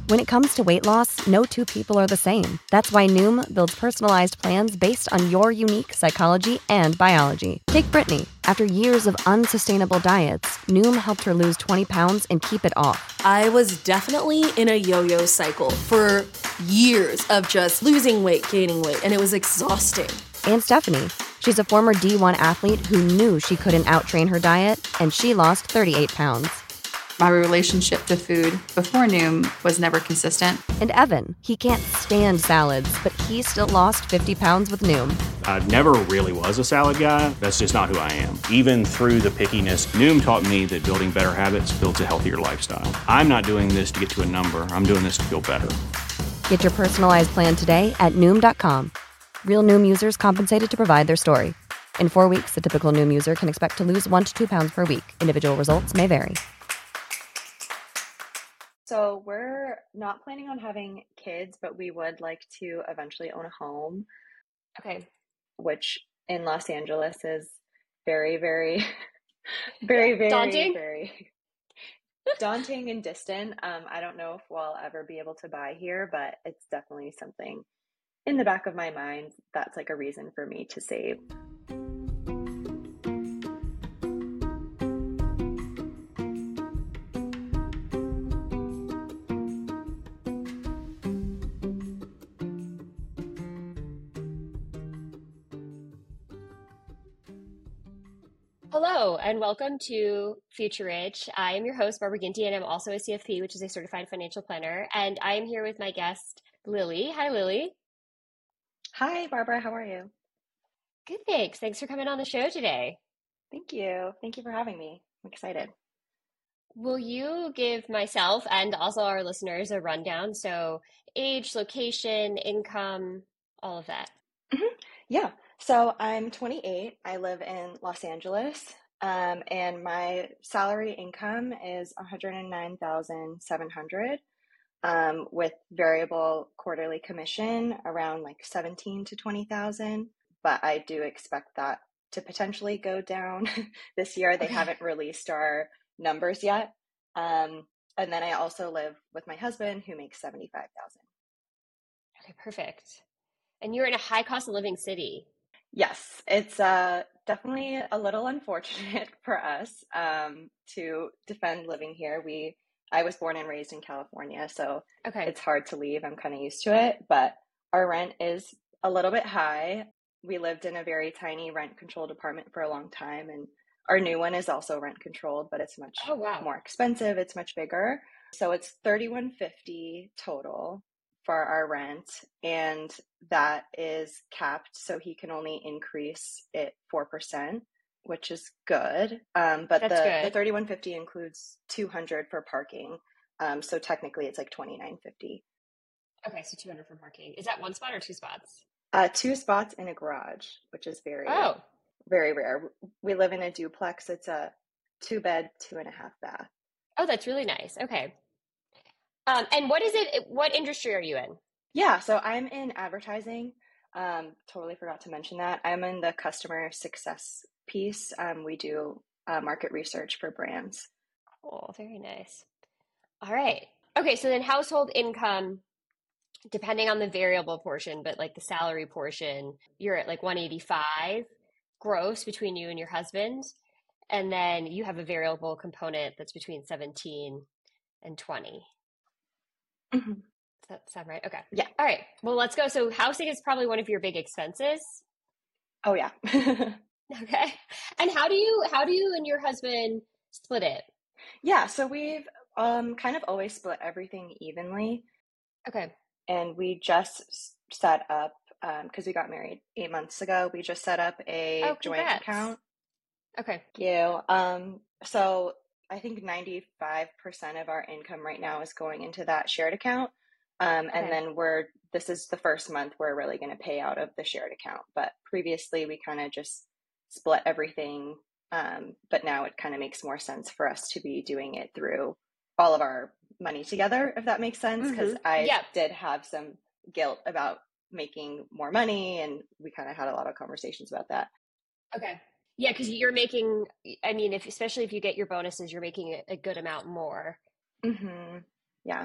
When it comes to weight loss, no two people are the same. That's why Noom builds personalized plans based on your unique psychology and biology. Take Brittany. After years of unsustainable diets, Noom helped her lose 20 pounds and keep it off. I was definitely in a yo-yo cycle for years of just losing weight, gaining weight, and it was exhausting. And Stephanie. She's a former D1 athlete who knew she couldn't outtrain her diet, and she lost 38 pounds. My relationship to food before Noom was never consistent. And Evan, he can't stand salads, but he still lost 50 pounds with Noom. I never really was a salad guy. That's just not who I am. Even through the pickiness, Noom taught me that building better habits builds a healthier lifestyle. I'm not doing this to get to a number. I'm doing this to feel better. Get your personalized plan today at Noom.com. Real Noom users compensated to provide their story. In 4 weeks, the typical Noom user can expect to lose 1 to 2 pounds per week. Individual results may vary. So we're not planning on having kids, but we would like to eventually own a home. Okay. Which in Los Angeles is very, very, very, daunting. very daunting and distant. I don't know if we'll ever be able to buy here, but it's definitely something in the back of my mind that's like a reason for me to save. Hello, and welcome to Future Rich. I am your host, Barbara Ginty, and I'm also a CFP, which is a certified financial planner. And I am here with my guest, Lily. Hi, Lily. Hi, Barbara. How are you? Good, thanks. Thanks for coming on the show today. Thank you. Thank you for having me. I'm excited. Will you give myself and also our listeners a rundown? So age, location, income, all of that. Mm-hmm. Yeah. So I'm 28. I live in Los Angeles, and my salary income is $109,700, with variable quarterly commission around like 17 to 20,000. But I do expect that to potentially go down this year. They haven't released our numbers yet. And then I also live with my husband, who makes 75,000. Okay, perfect. And you're in a high cost of living city. Yes, it's definitely a little unfortunate for us to defend living here. I was born and raised in California, so It's hard to leave. I'm kind of used to it, but our rent is a little bit high. We lived in a very tiny rent-controlled apartment for a long time, and our new one is also rent-controlled, but it's much more expensive. It's much bigger. So it's $3,150 total for our rent, and that is capped, so he can only increase it 4%, which is good. But the $3,150 includes $200 for parking, so technically it's like $2,950. Okay, so $200 for parking. Is that one spot or two spots? 2 spots in a garage, which is very rare. We live in a duplex. It's a 2-bed, 2.5 bath. Oh, that's really nice. Okay. And what industry are you in? Yeah, so I'm in advertising. Totally forgot to mention that. I'm in the customer success piece. We do market research for brands. Oh, very nice. All right. Okay, so then household income, depending on the variable portion, but like the salary portion, you're at like 185 gross between you and your husband. And then you have a variable component that's between 17 and 20. Mm-hmm. Does that sound right? Okay. Yeah. All right. Well, let's go. So housing is probably one of your big expenses. Oh, yeah. Okay. And how do you and your husband split it? Yeah. So we've kind of always split everything evenly. Okay. And we just set up, because we got married 8 months ago, we just set up a joint account. Okay. Thank you. So I think 95% of our income right now is going into that shared account. And then this is the first month we're really going to pay out of the shared account. But previously we kind of just split everything. But now it kind of makes more sense for us to be doing it through all of our money together, if that makes sense. Because I did have some guilt about making more money, and we kind of had a lot of conversations about that. Okay. Yeah, because you're making, I mean, especially if you get your bonuses, you're making a good amount more. Mm-hmm. Yeah.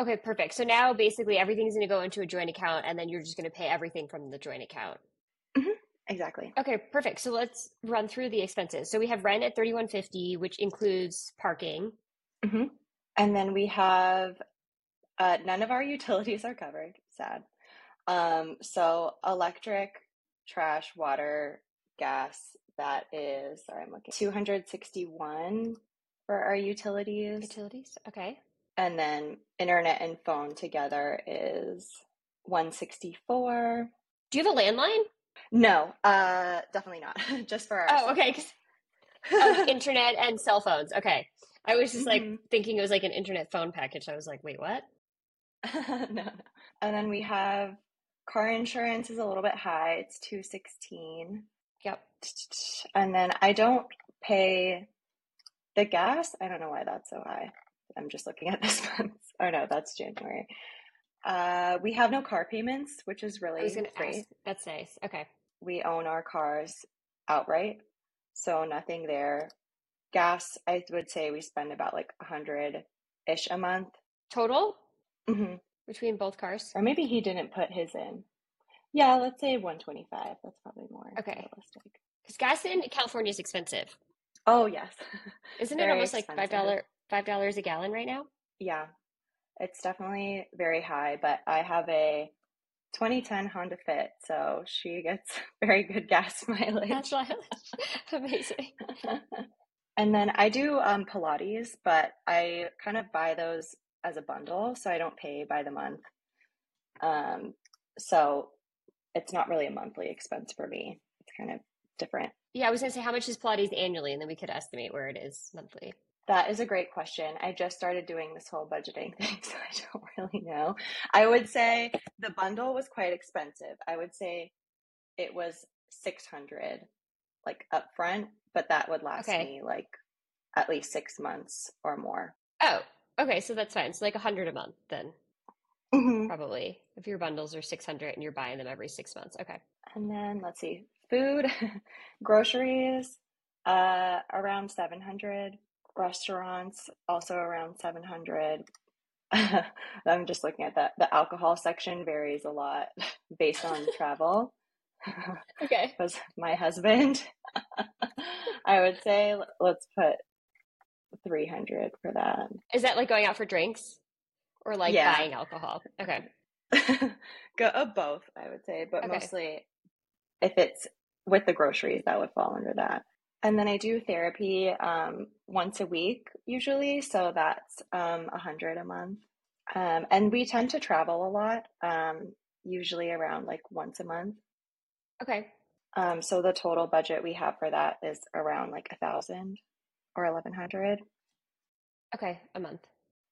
Okay, perfect. So now basically everything's going to go into a joint account and then you're just going to pay everything from the joint account. Mm-hmm. Exactly. Okay, perfect. So let's run through the expenses. So we have rent at $3,150, which includes parking. Mm-hmm. And then we have none of our utilities are covered. Sad. So electric, trash, water, gas. That is, sorry, I'm looking. 261 for our utilities. Utilities, okay. And then internet and phone together is 164. Do you have a landline? No, definitely not. Just for our Oh, okay. Oh, internet and cell phones. Okay. I was just like thinking it was like an internet phone package. I was like, wait, what? No. And then we have car insurance is a little bit high. It's $216. Yep. And then I don't pay the gas. I don't know why that's so high. I'm just looking at this month. Oh no, that's January. We have no car payments, which is really great. That's nice. Okay. We own our cars outright, so nothing there. Gas, I would say we spend about like 100-ish a month. Total? Mm-hmm. Between both cars? Or maybe he didn't put his in. Yeah, let's say 125. That's probably more realistic. Because gas in California is expensive. Oh, yes. Isn't it almost expensive. Like $5 a gallon right now? Yeah, it's definitely very high, but I have a 2010 Honda Fit, so she gets very good gas mileage. That's amazing. And then I do Pilates, but I kind of buy those as a bundle, so I don't pay by the month. So it's not really a monthly expense for me. It's kind of different. Yeah, I was going to say, how much is Pilates annually? And then we could estimate where it is monthly. That is a great question. I just started doing this whole budgeting thing, so I don't really know. I would say the bundle was quite expensive. I would say it was $600 like upfront, but that would last me like at least 6 months or more. Oh, okay. So that's fine. So like $100 a month then. Probably, if your bundles are $600 and you're buying them every 6 months. Okay. And then let's see, food, groceries, around $700. Restaurants also around $700. I'm just looking at that. The alcohol section varies a lot based on travel. Okay. Because my husband, I would say let's put $300 for that. Is that like going out for drinks or like buying alcohol? Okay. Both, I would say, but mostly if it's with the groceries, that would fall under that. And then I do therapy once a week usually, so that's $100 a month. And we tend to travel a lot, usually around like once a month. Okay. So the total budget we have for that is around like $1,000 or $1,100. Okay, a month.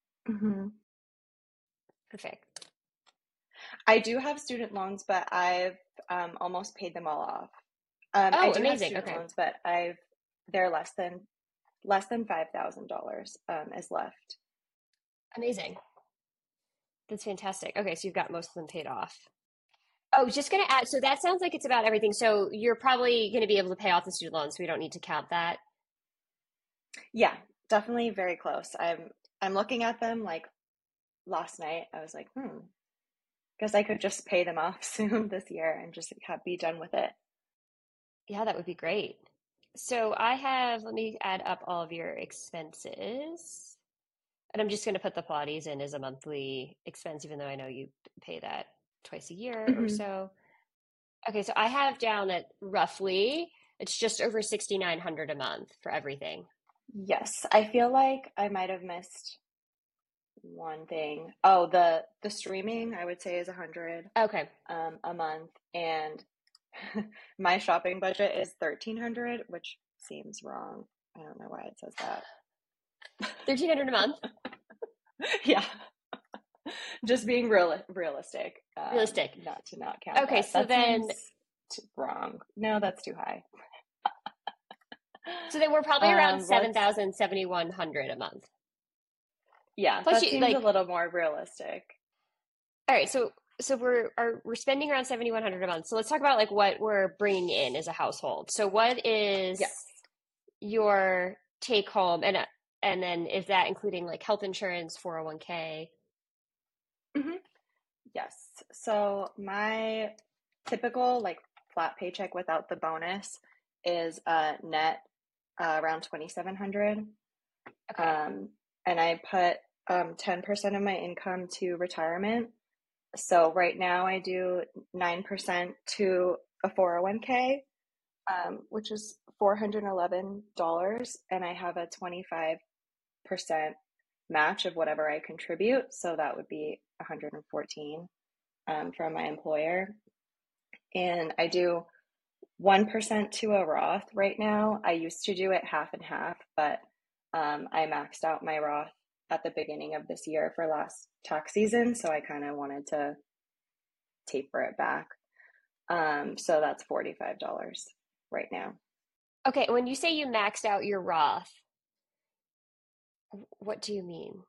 Perfect. I do have student loans, but I've almost paid them all off. I do amazing. have student loans, but they're less than $5,000 is left. Amazing. That's fantastic. Okay, so you've got most of them paid off. Oh, just going to add, so that sounds like it's about everything. So you're probably going to be able to pay off the student loans, so we don't need to count that. Yeah, definitely very close. I'm looking at them like last night. I was like, guess I could just pay them off soon this year and just be done with it. Yeah, that would be great. So let me add up all of your expenses. And I'm just going to put the Pilates in as a monthly expense, even though I know you pay that twice a year or so. Okay, so I have down that roughly it's just over $6,900 a month for everything. Yes, I feel like I might have missed one thing. Oh, the streaming I would say is $100. Okay. A month, and my shopping budget is $1,300, which seems wrong. I don't know why it says that. $1,300 a month. Yeah. Just being realistic. Not count. Okay, that. So that then wrong. No, that's too high. So then we're probably around $7,000, $7,100 a month. Yeah, plus that seems a little more realistic. All right, so we're spending around $7,100 a month. So let's talk about like what we're bringing in as a household. So what is your take home, and then is that including like health insurance, 401k? Mm-hmm. Yes. So my typical like flat paycheck without the bonus is net around 2,700. Okay. And I put 10% of my income to retirement. So right now I do 9% to a 401k, which is $411, and I have a 25% match of whatever I contribute. So that would be 114 from my employer. And I do 1% to a Roth right now. I used to do it half and half, but I maxed out my Roth at the beginning of this year for last tax season. So I kind of wanted to taper it back. So that's $45 right now. Okay. When you say you maxed out your Roth, what do you mean?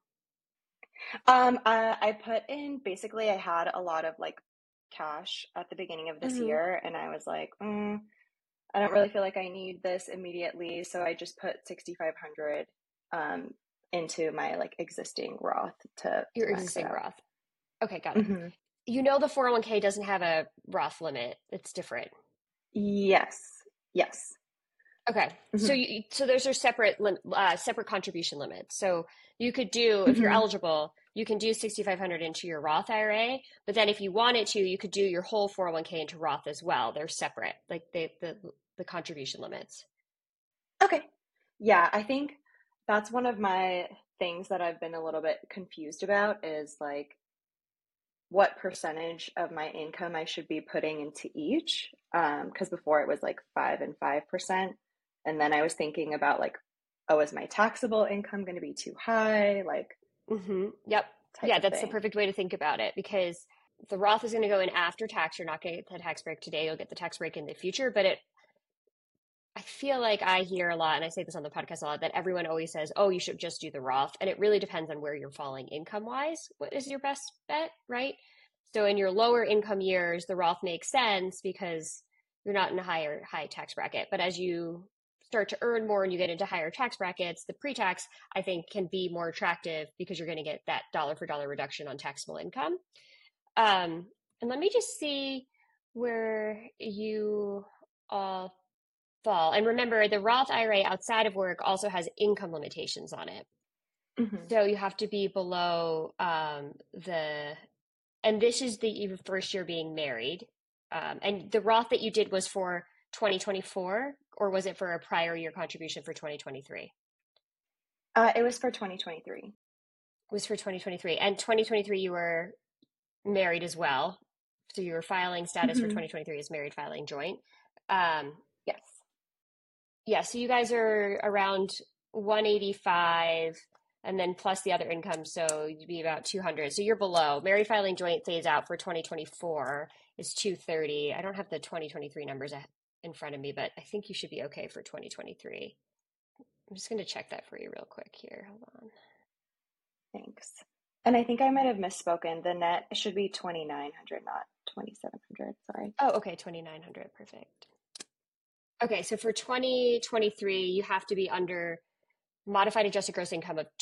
I put in, basically I had a lot of like cash at the beginning of this year, and I was like, I don't really feel like I need this immediately. So I just put 6,500 into my like existing Roth to Your max existing it out. Roth. Okay, got it. Mm-hmm. You know the 401k doesn't have a Roth limit. It's different. Yes. Okay. Mm-hmm. So those are separate contribution limits. So you could do, if you're eligible, you can do 6,500 into your Roth IRA, but then if you wanted to, you could do your whole 401k into Roth as well. They're separate, like the contribution limits. Okay. Yeah, I think that's one of my things that I've been a little bit confused about is like what percentage of my income I should be putting into each. Because before it was like 5 and 5%. And then I was thinking about like, oh, is my taxable income going to be too high? Like, Yep. Yeah, that's the thing. perfect way to think about it, because the Roth is going to go in after tax. You're not going to get the tax break today. You'll get the tax break in the future. But I feel like I hear a lot, and I say this on the podcast a lot, that everyone always says, oh, you should just do the Roth. And it really depends on where you're falling income wise. What is your best bet, right? So in your lower income years, the Roth makes sense because you're not in a high tax bracket. But as you start to earn more and you get into higher tax brackets, the pre-tax, I think, can be more attractive because you're going to get that dollar for dollar reduction on taxable income. And let me just see where you all fall. And remember, the Roth IRA outside of work also has income limitations on it. So you have to be below and this is the first year being married. And the Roth that you did was for 2024, or was it for a prior year contribution for 2023? It was for 2023. It was for 2023. And 2023, you were married as well. So your filing status for 2023 is married filing joint. Yes. Yeah, so you guys are around 185 and then plus the other income, so you'd be about 200. So you're below. Married filing joint phase out for 2024 is 230. I don't have the 2023 numbers in front of me, but I think you should be okay for 2023. I'm just going to check that for you real quick here. Hold on. Thanks. And I think I might have misspoken. The net should be 2,900, not 2,700. Sorry. Oh, okay. 2,900. Perfect. Okay. So for 2023, you have to be under modified adjusted gross income of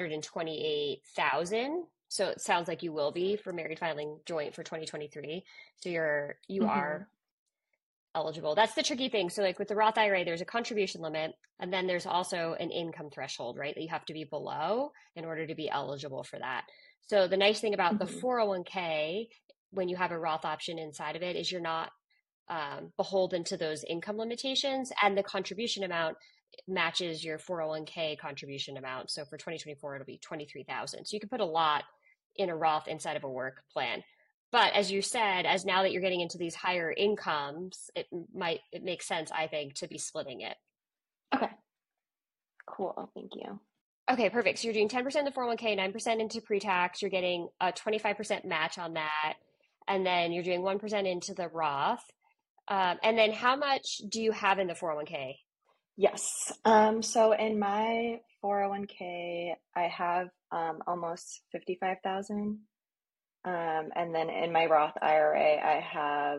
228,000. So it sounds like you will be for married filing joint for 2023. So you are eligible. That's the tricky thing. So like with the Roth IRA, there's a contribution limit, and then there's also an income threshold, right? That you have to be below in order to be eligible for that. So the nice thing about the 401k, when you have a Roth option inside of it, is you're not beholden to those income limitations, and the contribution amount matches your 401k contribution amount. So for 2024, it'll be 23,000. So you can put a lot in a Roth inside of a work plan. But as you said, as now that you're getting into these higher incomes, it makes sense, I think, to be splitting it. Okay. Cool. Thank you. Okay, perfect. So you're doing 10% in the 401k, 9% into pre-tax. You're getting a 25% match on that. And then you're doing 1% into the Roth. And then how much do you have in the 401k? Yes. So in my 401k, I have almost 55,000. And then in my Roth IRA, I have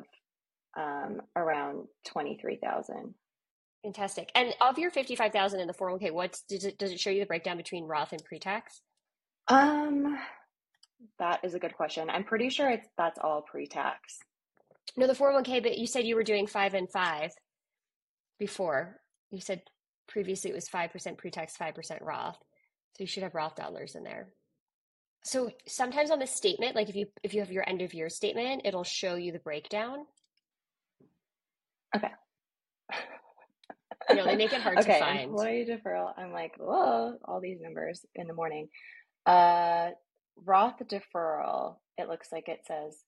around 23,000. Fantastic. And of your 55,000 in the 401k, does it show you the breakdown between Roth and pre-tax? That is a good question. I'm pretty sure that's all pre-tax. No, the 401k, but you said you were doing 5 and 5 before. You said previously it was 5% pre-tax, 5% Roth. So you should have Roth dollars in there. So sometimes on the statement, like if you have your end of year statement, it'll show you the breakdown. Okay. They make it hard to find. Employee deferral. I'm like, whoa, all these numbers in the morning. Roth deferral, it looks like it says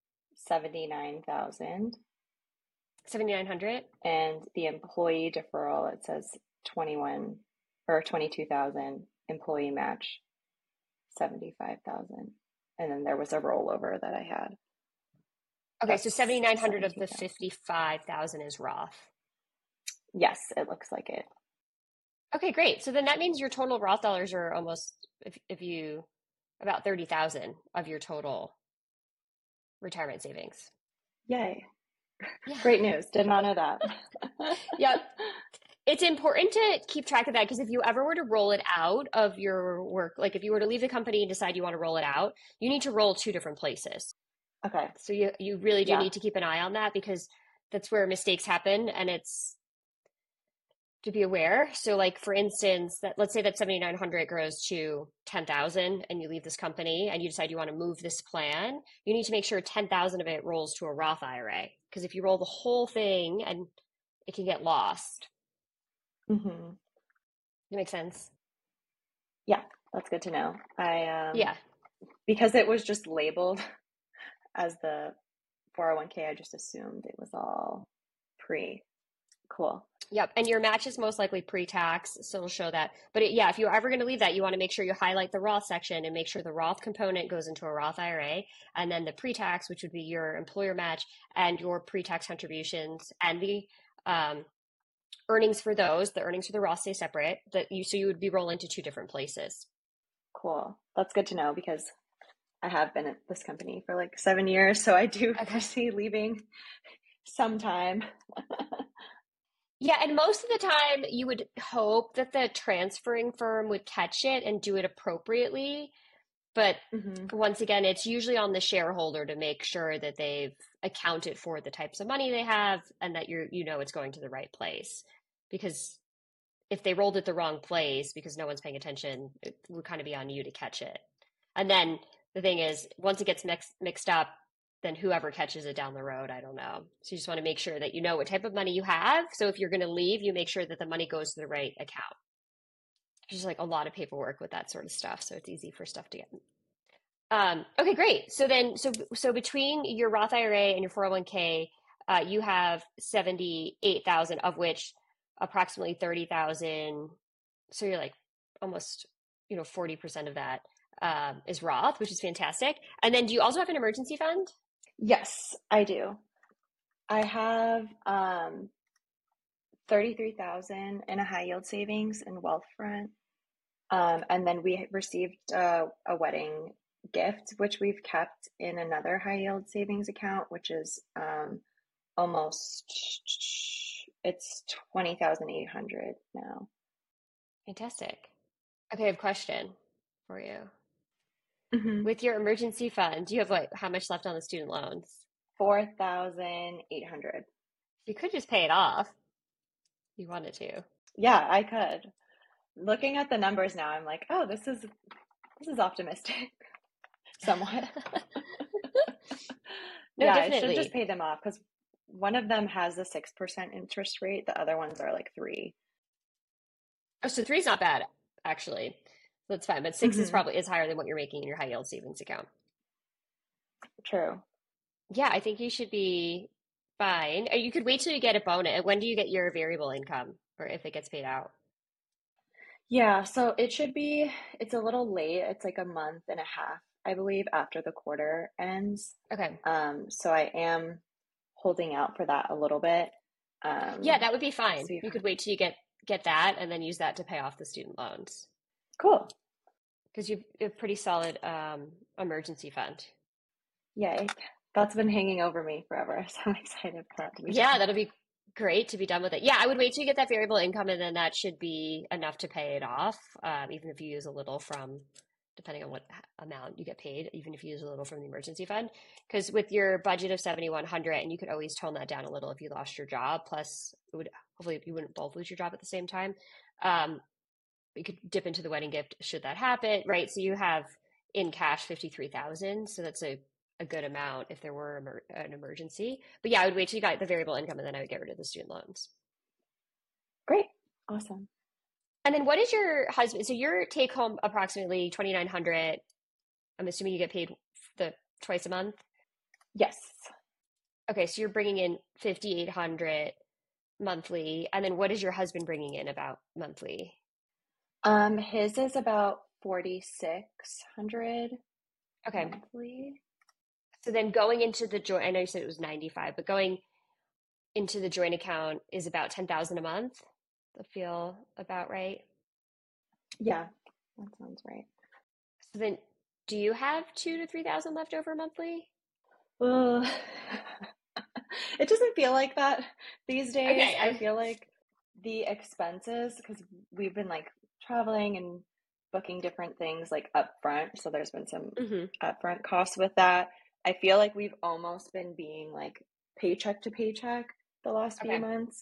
79,000. 7,900. And the employee deferral, it says 22,000. Employee match 75,000. And then there was a rollover that I had. Okay, so 7,900 of the 55,000 is Roth. Yes, it looks like it. Okay, great. So then that means your total Roth dollars are almost, if you, about 30,000 of your total retirement savings. Yay. Yeah. Great news. Did not know that. Yep. It's important to keep track of that because if you ever were to roll it out of your work, like if you were to leave the company and decide you want to roll it out, you need to roll 2 different places. Okay. So you really do need to keep an eye on that because that's where mistakes happen and it's to be aware. So like for instance, let's say that 7,900 grows to 10,000 and you leave this company and you decide you want to move this plan, you need to make sure 10,000 of it rolls to a Roth IRA because if you roll the whole thing and it can get lost. Mm-hmm. Does that make sense? Yeah, that's good to know. Yeah. Because it was just labeled as the 401k, I just assumed it was all pre. Cool. Yep. And your match is most likely pre-tax, so it'll show that. But if you're ever going to leave that, you want to make sure you highlight the Roth section and make sure the Roth component goes into a Roth IRA. And then the pre-tax, which would be your employer match and your pre-tax contributions and the earnings for those, the earnings for the Roth stay separate, so you would be rolling to 2 different places. Cool. That's good to know because I have been at this company for like 7 years, so I do foresee leaving sometime. Yeah, and most of the time you would hope that the transferring firm would catch it and do it appropriately. But once again, it's usually on the shareholder to make sure that they've accounted for the types of money they have and that it's going to the right place. Because if they rolled it the wrong place because no one's paying attention, it would kind of be on you to catch it. And then the thing is, once it gets mixed up, then whoever catches it down the road, I don't know. So you just want to make sure that you know what type of money you have. So if you're going to leave, you make sure that the money goes to the right account. There's like a lot of paperwork with that sort of stuff. So it's easy for stuff to get. Okay, great. So between your Roth IRA and your 401k, you have 78,000 of which approximately 30,000. So you're like almost, 40% of that is Roth, which is fantastic. And then do you also have an emergency fund? Yes, I do. I have 33,000 in a high yield savings in Wealthfront. And then we received a wedding gift, which we've kept in another high yield savings account, which is it's 20,800 now. Fantastic. Okay, I have a question for you. Mm-hmm. With your emergency fund, do you have how much left on the student loans? 4,800. You could just pay it off if you wanted to. Yeah, I could. Looking at the numbers now, I'm like, oh, this is optimistic. Somewhat. No, yeah, definitely. I should just pay them off because one of them has a 6% interest rate. The other ones are like 3. Oh, so 3 is not bad, actually. That's fine. But 6 is probably higher than what you're making in your high yield savings account. True. Yeah, I think you should be fine. You could wait till you get a bonus. When do you get your variable income or if it gets paid out? Yeah, so it's a little late. It's like a month and a half, I believe, after the quarter ends. Okay. So I am holding out for that a little bit. Yeah, that would be fine. So you could wait till you get that and then use that to pay off the student loans. Cool. Because you have a pretty solid emergency fund. Yay. That's been hanging over me forever. So I'm excited for that to be done. That'll be great to be done with it. Yeah, I would wait till you get that variable income and then that should be enough to pay it off, even if you use a little from depending on what amount you get paid, even if you use a little from the emergency fund. Because with your budget of 7,100, and you could always tone that down a little if you lost your job. Plus, it would hopefully you wouldn't both lose your job at the same time. You could dip into the wedding gift should that happen, right? So you have in cash 53,000. So that's a good amount if there were an emergency. But yeah, I would wait till you got the variable income, and then I would get rid of the student loans. Great. Awesome. And then what is your husband? So your take home approximately 2,900. I'm assuming you get paid twice a month? Yes. Okay, so you're bringing in 5,800 monthly. And then what is your husband bringing in about monthly? His is about 4,600 okay. monthly. So then going into the joint, I know you said it was 95, but going into the joint account is about 10,000 a month. That feel about right? Yeah, that sounds right. So then do you have 2,000 to 3,000 left over monthly? Well, it doesn't feel like that these days. Okay. I feel like the expenses, because we've been like traveling and booking different things like upfront. So there's been some upfront costs with that. I feel like we've almost been being like paycheck to paycheck the last few months.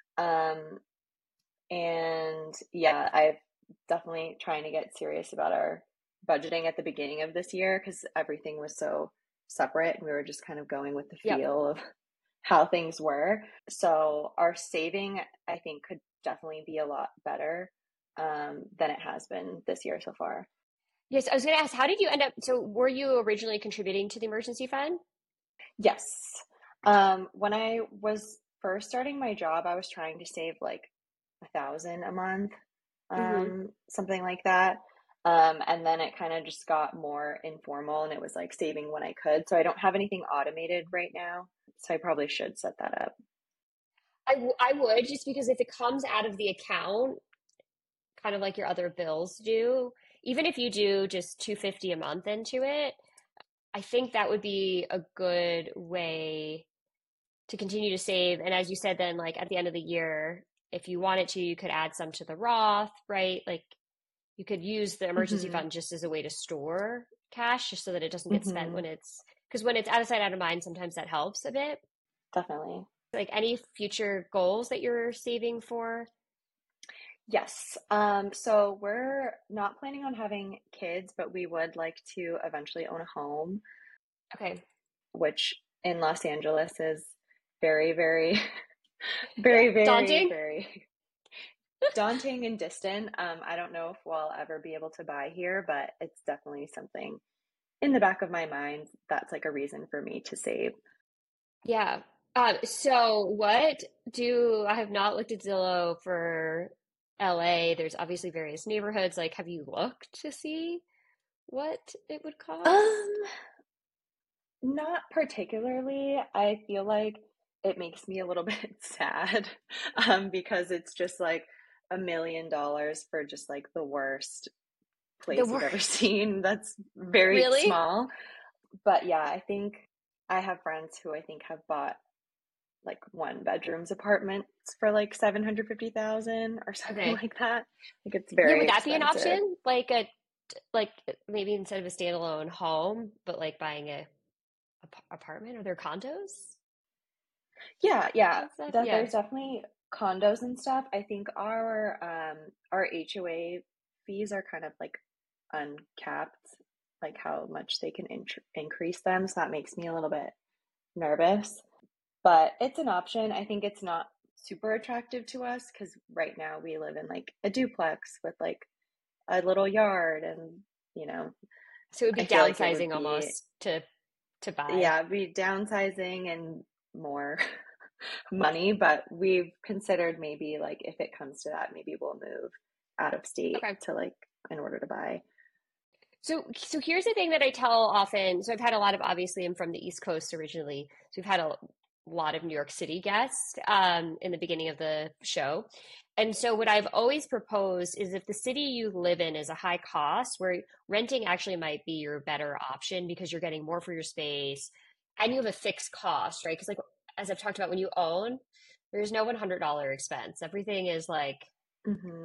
And yeah, I've definitely trying to get serious about our budgeting at the beginning of this year because everything was so separate and we were just kind of going with the feel of how things were. So our saving, I think, could definitely be a lot better than it has been this year so far. Yes, I was going to ask, how did you end up? So were you originally contributing to the emergency fund? Yes. When I was first starting my job, I was trying to save like 1,000 a month, something like that. And then it kind of just got more informal and it was like saving when I could. So I don't have anything automated right now. So I probably should set that up. I would, just because if it comes out of the account, kind of like your other bills do, even if you do just $250 a month into it, I think that would be a good way to continue to save. And as you said, then like at the end of the year, if you wanted to, you could add some to the Roth, right? Like you could use the emergency fund just as a way to store cash, just so that it doesn't get spent when it's out of sight, out of mind. Sometimes that helps a bit. Definitely. Like any future goals that you're saving for? Yes. So we're not planning on having kids, but we would like to eventually own a home. Okay. Which in Los Angeles is very, very, very, very, daunting? very daunting and distant. I don't know if we'll ever be able to buy here, but it's definitely something in the back of my mind that's like a reason for me to save. Yeah. So I have not looked at Zillow for LA. There's obviously various neighborhoods. Like, have you looked to see what it would cost? Not particularly. I feel like it makes me a little bit sad because it's just like $1 million for just like the worst place you've ever seen. That's very small. But yeah, I think I have friends who I think have bought like 1-bedroom apartments for like $750,000 or something like that. Like it's very would that expensive. be an option? Like maybe instead of a standalone home, but like buying a apartment? Are there condos? Yeah. There's definitely condos and stuff. I think our HOA fees are kind of like uncapped, like how much they can increase them. So that makes me a little bit nervous, but it's an option. I think it's not super attractive to us because right now we live in like a duplex with like a little yard and, so it would be downsizing almost to buy. Yeah, it'd be downsizing and more money, but we've considered maybe like if it comes to that, maybe we'll move out of state to like in order to buy. So here's the thing that I tell often. So I've had a lot of, obviously I'm from the East Coast originally. So we've had a lot of New York City guests in the beginning of the show. And so what I've always proposed is if the city you live in is a high cost, where renting actually might be your better option because you're getting more for your space and you have a fixed cost, right? Because like, as I've talked about, when you own, there's no $100 expense. Everything is like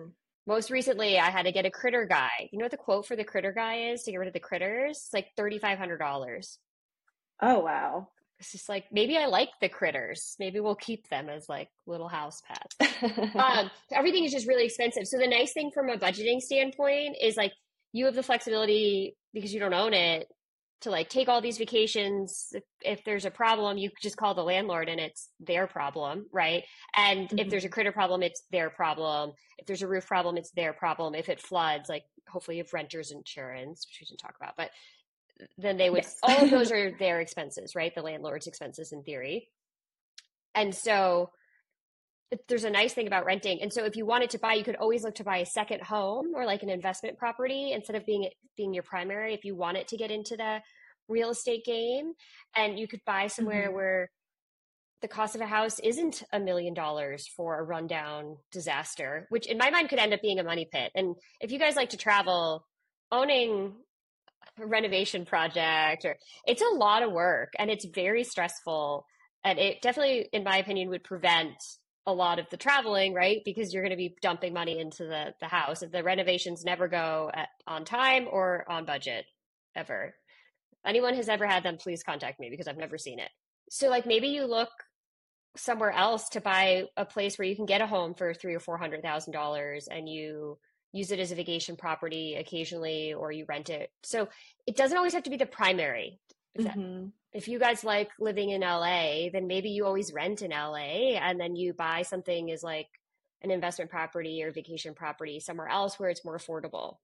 Most recently, I had to get a critter guy. You know what the quote for the critter guy is to get rid of the critters? It's like $3,500. Oh, wow. It's just like, maybe I like the critters. Maybe we'll keep them as like little house pets. Everything is just really expensive. So the nice thing from a budgeting standpoint is like you have the flexibility because you don't own it to like take all these vacations. If there's a problem, you just call the landlord and it's their problem, right? And if there's a critter problem, it's their problem. If there's a roof problem, it's their problem. If it floods, like hopefully you have renter's insurance, which we can talk about, but then they would, yes. All of those are their expenses, right? The landlord's expenses in theory. And so there's a nice thing about renting. And so if you wanted to buy, you could always look to buy a second home or like an investment property instead of being your primary if you wanted to get into the real estate game. And you could buy somewhere where the cost of a house isn't $1 million for a rundown disaster, which in my mind could end up being a money pit. And if you guys like to travel, owning a renovation project, it's a lot of work and it's very stressful. And it definitely, in my opinion, would prevent a lot of the traveling, right? Because you're going to be dumping money into the house. If the renovations never go on time or on budget, ever. Anyone has ever had them, please contact me because I've never seen it. So like maybe you look somewhere else to buy a place where you can get a home for $300,000 or $400,000 and you use it as a vacation property occasionally, or you rent it. So it doesn't always have to be the primary. If you guys like living in LA, then maybe you always rent in LA and then you buy something as like an investment property or vacation property somewhere else where it's more affordable.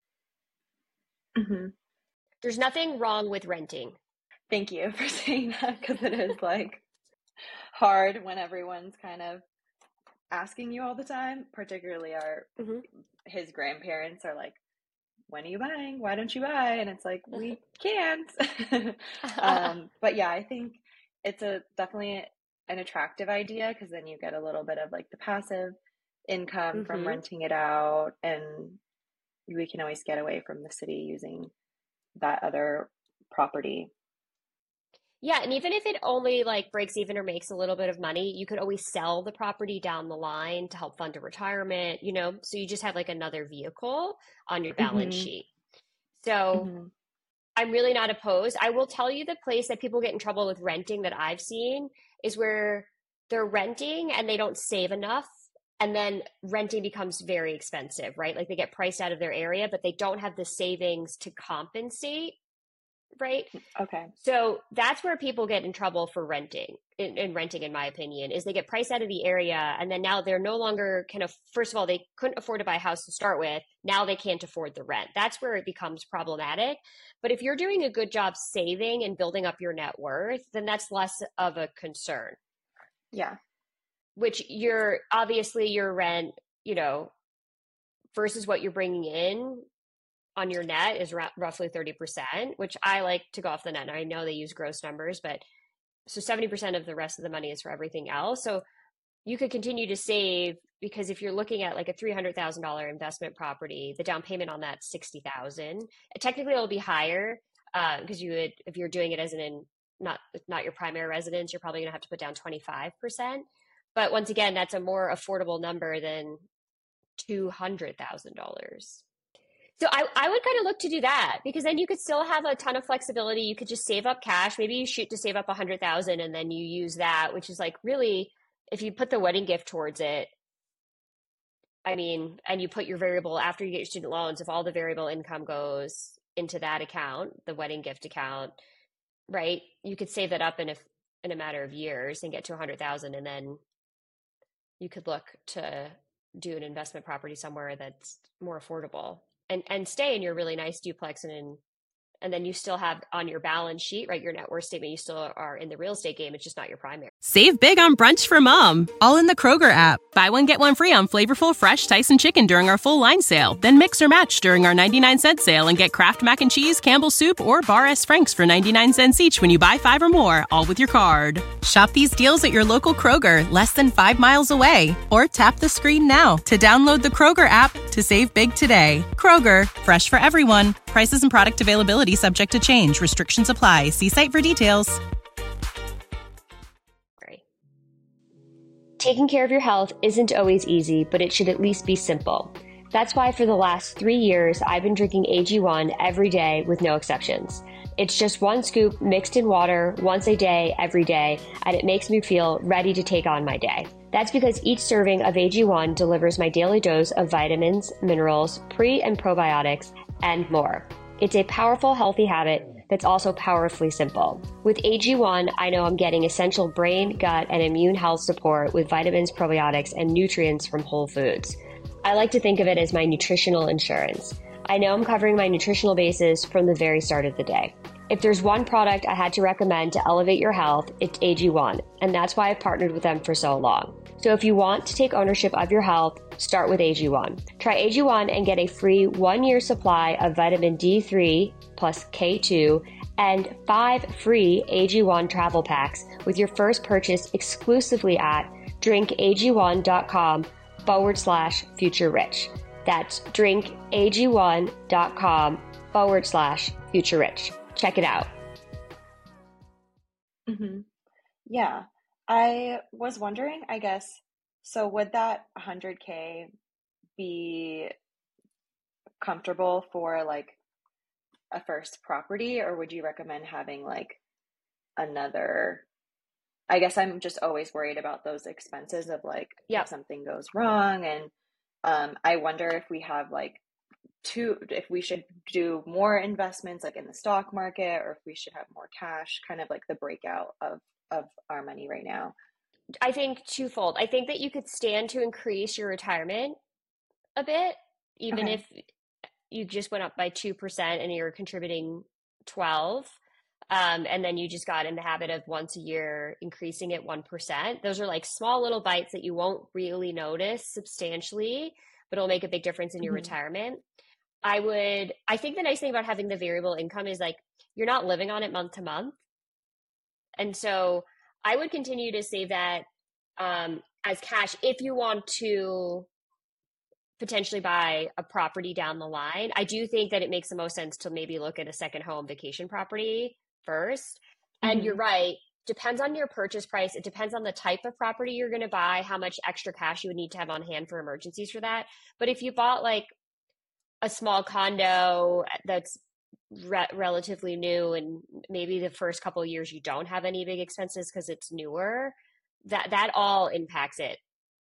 There's nothing wrong with renting. Thank you for saying that, because it is like hard when everyone's kind of asking you all the time, particularly his grandparents are like, when are you buying? Why don't you buy? And it's like, we can't. But yeah, I think it's definitely an attractive idea because then you get a little bit of like the passive income from renting it out, and we can always get away from the city using that other property. Yeah, and even if it only like breaks even or makes a little bit of money, you could always sell the property down the line to help fund a retirement, so you just have like another vehicle on your balance sheet. So I'm really not opposed. I will tell you the place that people get in trouble with renting that I've seen is where they're renting and they don't save enough. And then renting becomes very expensive, right? Like they get priced out of their area, but they don't have the savings to compensate. Right. Okay. So that's where people get in trouble for renting, in my opinion, is they get priced out of the area. And then now they're no longer first of all, they couldn't afford to buy a house to start with. Now they can't afford the rent. That's where it becomes problematic. But if you're doing a good job saving and building up your net worth, then that's less of a concern. Yeah. Which obviously your rent, versus what you're bringing in on your net is roughly 30%, which I like to go off the net. I know they use gross numbers, but so 70% of the rest of the money is for everything else. So you could continue to save, because if you're looking at like a $300,000 investment property, the down payment on that's $60,000. Technically it'll be higher because if you're doing it as not your primary residence, you're probably going to have to put down 25%. But once again, that's a more affordable number than $200,000. So I would kind of look to do that, because then you could still have a ton of flexibility. You could just save up cash. Maybe you shoot to save up $100,000 and then you use that, which is like really, if you put the wedding gift towards it, and you put your variable after you get your student loans, if all the variable income goes into that account, the wedding gift account, right? You could save that up in a matter of years and get to $100,000, and then you could look to do an investment property somewhere that's more affordable. And stay in your really nice duplex, and then you still have on your balance sheet, right, your net worth statement, you still are in the real estate game. It's just not your primary. Save big on brunch for mom, all in the Kroger app. Buy one, get one free on flavorful, fresh Tyson chicken during our full line sale. Then mix or match during our 99-cent sale and get Kraft Mac and Cheese, Campbell's Soup, or Bar S. Frank's for 99 cents each when you buy 5 or more, all with your card. Shop these deals at your local Kroger, less than 5 miles away. Or tap the screen now to download the Kroger app to save big today. Kroger, fresh for everyone. Prices and product availability subject to change. Restrictions apply. See site for details. Taking care of your health isn't always easy, but it should at least be simple. That's why for the last 3 years, I've been drinking AG1 every day with no exceptions. It's just 1 scoop mixed in water once a day, every day, and it makes me feel ready to take on my day. That's because each serving of AG1 delivers my daily dose of vitamins, minerals, pre- and probiotics, and more. It's a powerful, healthy habit that's also powerfully simple. With AG1, I know I'm getting essential brain, gut, and immune health support with vitamins, probiotics, and nutrients from whole foods. I like to think of it as my nutritional insurance. I know I'm covering my nutritional bases from the very start of the day. If there's one product I had to recommend to elevate your health, it's AG1, and that's why I've partnered with them for so long. So if you want to take ownership of your health, start with AG1. Try AG1 and get a free 1-year supply of vitamin D3 plus K2 and 5 free AG1 travel packs with your first purchase exclusively at drinkag1.com/future rich. That's drinkag1.com/future rich. Check it out. Mm-hmm. Yeah. I was wondering, I guess, so would that 100K be comfortable for like a first property, or would you recommend having like another? I guess I'm just always worried about those expenses of like if something goes wrong, and I wonder if we have like if we should do more investments like in the stock market, or if we should have more cash, kind of like the breakout of our money right now. I think twofold. I think that you could stand to increase your retirement a bit, even if you just went up by 2% and you're contributing 12. And then you just got in the habit of once a year increasing it 1%. Those are like small little bites that you won't really notice substantially, but it'll make a big difference in your retirement. I think the nice thing about having the variable income is like you're not living on it month to month. And so I would continue to save that as cash if you want to potentially buy a property down the line. I do think that it makes the most sense to maybe look at a second home vacation property first. And you're right, depends on your purchase price. It depends on the type of property you're going to buy, how much extra cash you would need to have on hand for emergencies for that. But if you bought like a small condo that's relatively new and maybe the first couple of years you don't have any big expenses because it's newer, that all impacts it.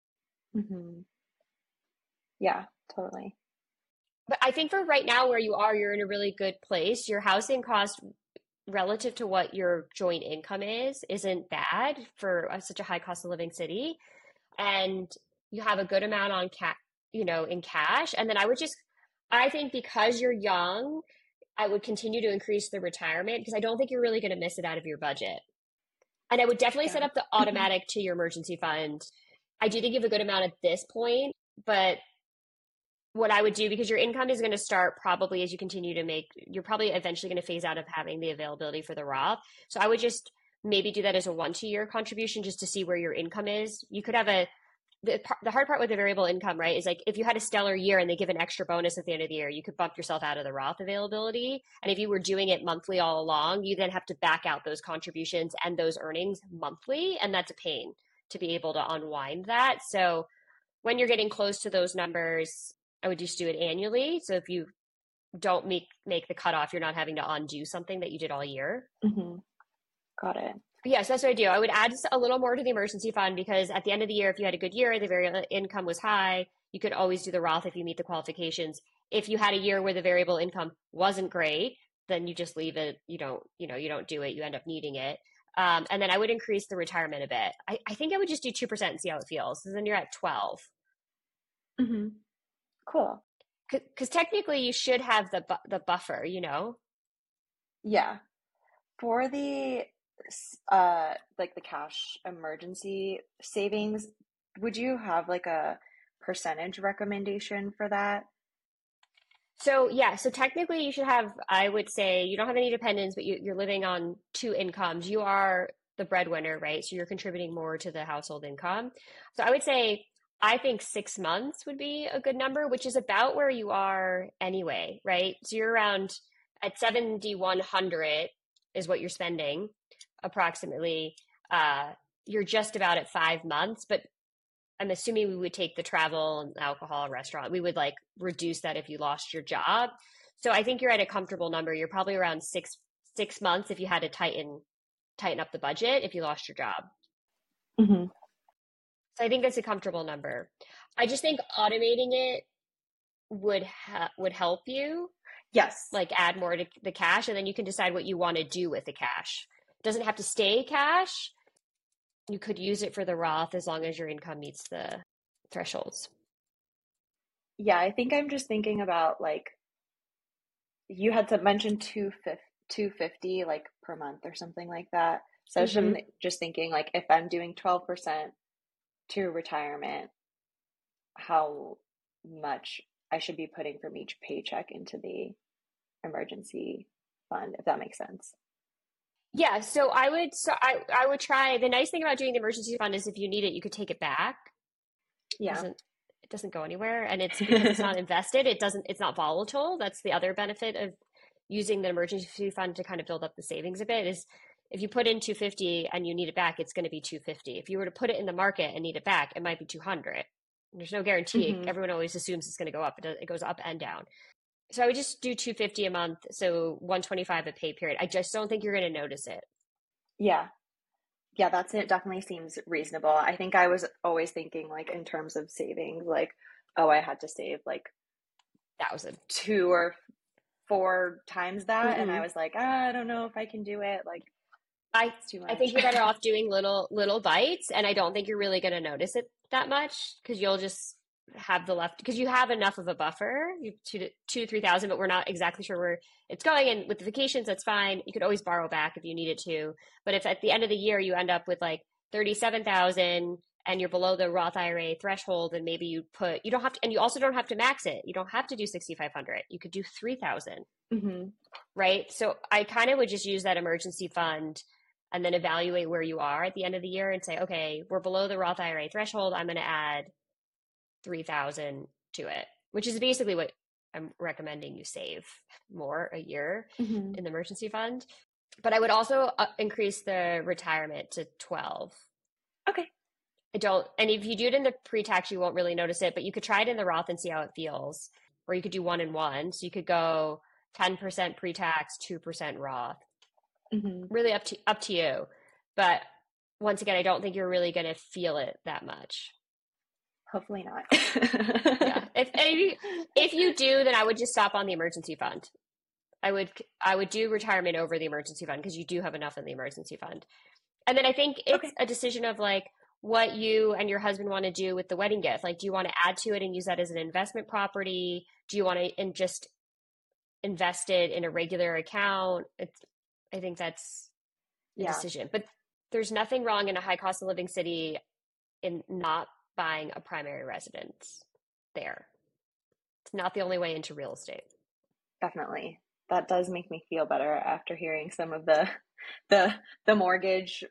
Yeah, totally. But I think for right now where you are, you're in a really good place. Your housing cost relative to what your joint income isn't bad for such a high cost of living city. And you have a good amount on in cash. And then I think because you're young, I would continue to increase the retirement because I don't think you're really going to miss it out of your budget. And I would definitely set up the automatic to your emergency fund. I do think you have a good amount at this point, but what I would do, because your income is going to start probably as you continue to you're probably eventually going to phase out of having the availability for the Roth. So I would just maybe do that as a 1-2 year contribution just to see where your income is. You could have the hard part with the variable income, right, is like if you had a stellar year and they give an extra bonus at the end of the year, you could bump yourself out of the Roth availability. And if you were doing it monthly all along, you then have to back out those contributions and those earnings monthly. And that's a pain to be able to unwind that. So when you're getting close to those numbers, I would just do it annually. So if you don't make the cutoff, you're not having to undo something that you did all year. Got it. Yes, that's what I do. I would add just a little more to the emergency fund because at the end of the year, if you had a good year, the variable income was high, you could always do the Roth if you meet the qualifications. If you had a year where the variable income wasn't great, then you just leave it. You don't do it. You end up needing it. And then I would increase the retirement a bit. I think I would just do 2% and see how it feels. So then you're at 12. Cool. Because technically you should have the buffer, Yeah. For the like the cash emergency savings, would you have like a percentage recommendation for that? So technically you should have, I would say you don't have any dependents, but you're living on 2 incomes. You are the breadwinner, right? So you're contributing more to the household income. So I would say, I think 6 months would be a good number, which is about where you are anyway, right? So you're around at 7,100 is what you're spending approximately. You're just about at 5 months, but I'm assuming we would take the travel and alcohol restaurant. We would like reduce that if you lost your job. So I think you're at a comfortable number. You're probably around six months if you had to tighten up the budget if you lost your job. Mm-hmm. So I think that's a comfortable number. I just think automating it would help you. Yes. Like add more to the cash, and then you can decide what you want to do with the cash. It doesn't have to stay cash. You could use it for the Roth as long as your income meets the thresholds. Yeah, I think I'm just thinking about like, you had to mention 250 like per month or something like that. So I'm just thinking like, if I'm doing 12% to retirement, how much I should be putting from each paycheck into the emergency fund, if that makes sense. Yeah, so I would try. The nice thing about doing the emergency fund is if you need it, you could take it back. Yeah. It doesn't go anywhere, and it's because it's not invested. It's not volatile. That's the other benefit of using the emergency fund to kind of build up the savings a bit, is if you put in 250 and you need it back, it's going to be 250. If you were to put it in the market and need it back, it might be 200. There's no guarantee. Everyone always assumes it's going to go up. It goes up and down. So I would just do 250 a month. So 125 a pay period. I just don't think you're going to notice it. Yeah. Yeah, that's it. Definitely seems reasonable. I think I was always thinking like in terms of savings, like, oh, I had to save like 1,000, 2 or 4 times that. And I was like, I don't know if I can do it. Like, it's too much. I think you're better off doing little bites. And I don't think you're really going to notice it that much, because you'll just have the left, because you have enough of a buffer, you 2,000 to 3,000, but we're not exactly sure where it's going. And with the vacations, that's fine. You could always borrow back if you needed to. But if at the end of the year you end up with like 37,000 and you're below the Roth IRA threshold, and maybe you don't have to, and you also don't have to max it. You don't have to do 6,500. You could do 3,000, right? So I kind of would just use that emergency fund and then evaluate where you are at the end of the year and say, okay, we're below the Roth IRA threshold. I'm going to add 3,000 to it, which is basically what I'm recommending you save more a year in the emergency fund. But I would also increase the retirement to 12. Okay. And if you do it in the pre-tax, you won't really notice it, but you could try it in the Roth and see how it feels, or you could do 1 and 1. So you could go 10% pre-tax, 2% Roth. Really up to you. But once again, I don't think you're really going to feel it that much. Hopefully not. Yeah. If you do, then I would just stop on the emergency fund. I would do retirement over the emergency fund, because you do have enough in the emergency fund. And then I think it's a decision of like what you and your husband want to do with the wedding gift. Like, do you want to add to it and use that as an investment property? Do you want to just invest it in a regular account? I think that's a decision. But there's nothing wrong in a high cost of living city in not buying a primary residence there. It's not the only way into real estate. Definitely. That does make me feel better after hearing some of the mortgages.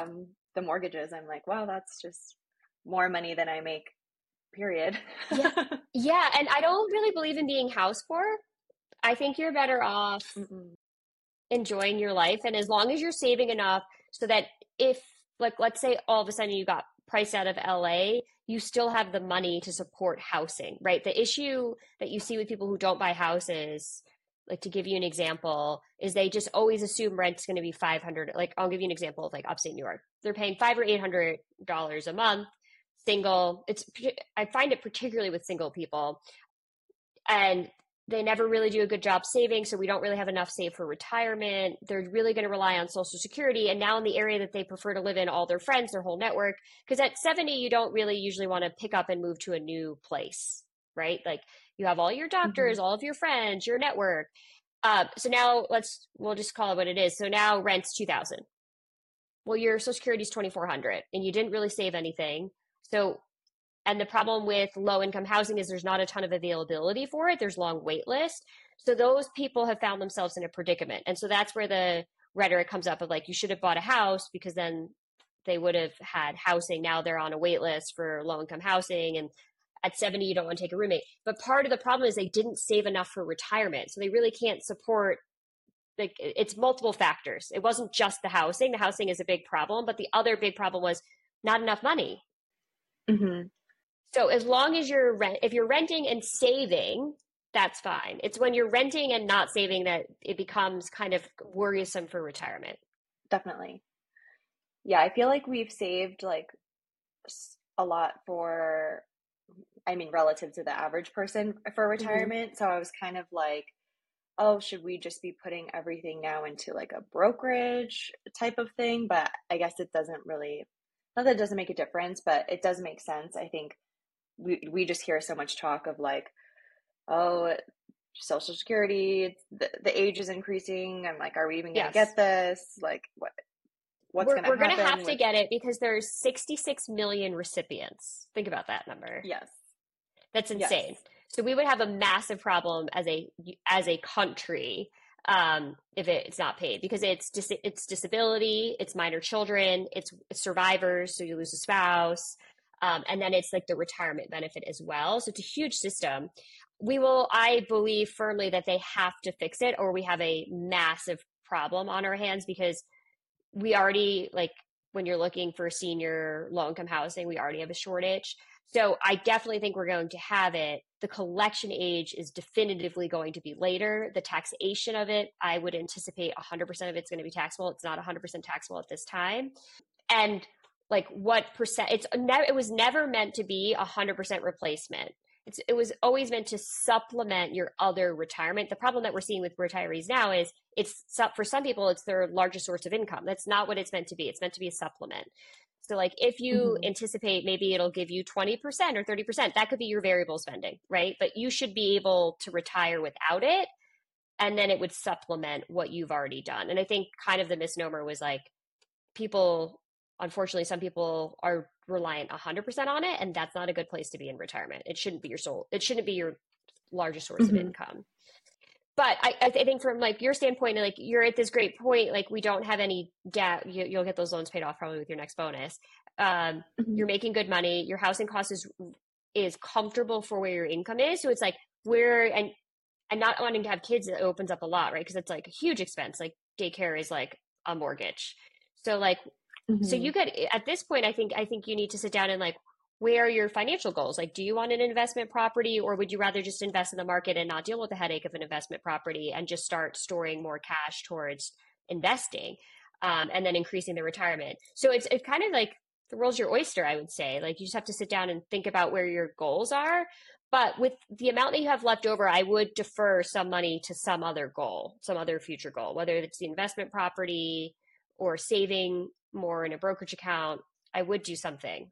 I'm like, wow, that's just more money than I make, period. Yeah. And I don't really believe in being house poor. I think you're better off enjoying your life. And as long as you're saving enough so that if, like, let's say all of a sudden you got priced out of LA, you still have the money to support housing, right? The issue that you see with people who don't buy houses, like to give you an example, is they just always assume rent's going to be $500. Like, I'll give you an example of like upstate New York. They're paying $500 or $800 a month, single. I find it particularly with single people, and they never really do a good job saving. So we don't really have enough saved for retirement. They're really going to rely on Social Security. And now in the area that they prefer to live in, all their friends, their whole network, because at 70, you don't really usually want to pick up and move to a new place, right? Like, you have all your doctors, all of your friends, your network. So now we'll just call it what it is. So now rent's $2,000. Well, your Social Security is $2,400 and you didn't really save anything. And the problem with low income housing is there's not a ton of availability for it. There's long wait list. So those people have found themselves in a predicament. And so that's where the rhetoric comes up of like, you should have bought a house because then they would have had housing. Now they're on a wait list for low income housing. And at 70, you don't want to take a roommate. But part of the problem is they didn't save enough for retirement. So they really can't support, like, it's multiple factors. It wasn't just the housing. The housing is a big problem, but the other big problem was not enough money. Mm-hmm. So as long as if you're renting and saving, that's fine. It's when you're renting and not saving that it becomes kind of worrisome for retirement. Definitely. Yeah, I feel like we've saved like a lot for, I mean, relative to the average person for retirement. Mm-hmm. So I was kind of like, oh, should we just be putting everything now into like a brokerage type of thing? But I guess it doesn't really, not that it doesn't make a difference, but it does make sense. I think we just hear so much talk of like, oh, Social Security, the age is increasing. I'm like, are we even going to get this? Like, what's going to happen? We're going to have to get it because there's 66 million recipients. Think about that number. Yes. That's insane. Yes. So we would have a massive problem as a country if it's not paid, because it's disability, it's minor children, it's survivors, so you lose a spouse, and then it's like the retirement benefit as well. So it's a huge system. I believe firmly that they have to fix it, or we have a massive problem on our hands, because we already, like, when you're looking for senior low-income housing, we already have a shortage. So I definitely think we're going to have it. The collection age is definitively going to be later. The taxation of it, I would anticipate 100% of it's going to be taxable. It's not 100% taxable at this time. And like what percent, it was never meant to be 100% replacement. It was always meant to supplement your other retirement. The problem that we're seeing with retirees now is for some people, it's their largest source of income. That's not what it's meant to be. It's meant to be a supplement. So like if you anticipate maybe it'll give you 20% or 30%, that could be your variable spending, right? But you should be able to retire without it, and then it would supplement what you've already done. And I think kind of the misnomer was like unfortunately, some people are reliant 100% on it, and that's not a good place to be in retirement. It shouldn't be your largest source of income. But I think from like your standpoint, like you're at this great point, like we don't have any debt. You'll get those loans paid off probably with your next bonus. You're making good money. Your housing cost is comfortable for where your income is. So it's like and not wanting to have kids, it opens up a lot, right? Because it's like a huge expense. Like daycare is like a mortgage. So like, so you could, at this point, I think you need to sit down and like, where are your financial goals? Like, do you want an investment property, or would you rather just invest in the market and not deal with the headache of an investment property and just start storing more cash towards investing, and then increasing the retirement? So it's kind of like the world's your oyster, I would say. Like you just have to sit down and think about where your goals are. But with the amount that you have left over, I would defer some money to some other goal, some other future goal, whether it's the investment property or saving more in a brokerage account. I would do something.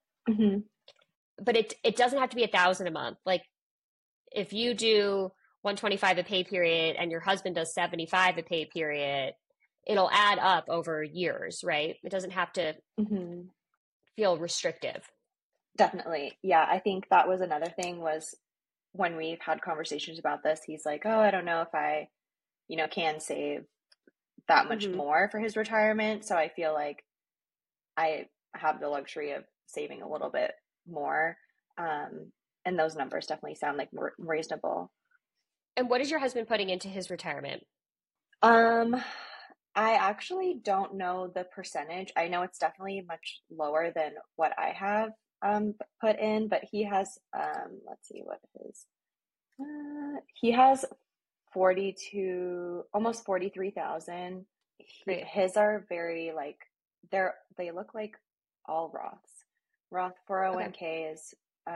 But it doesn't have to be $1,000 a month. Like if you do $125 a pay period and your husband does $75 a pay period, it'll add up over years, right? It doesn't have to feel restrictive. Definitely. Yeah. I think that was another thing, was when we've had conversations about this, he's like, oh, I don't know if I, can save that much more for his retirement. So I feel like I have the luxury of saving a little bit more. And those numbers definitely sound like more reasonable. And what is your husband putting into his retirement? I actually don't know the percentage. I know it's definitely much lower than what I have put in, but he has, let's see what his, he has 42, almost 43,000. His are very like, they look like all Roths. Roth 401k is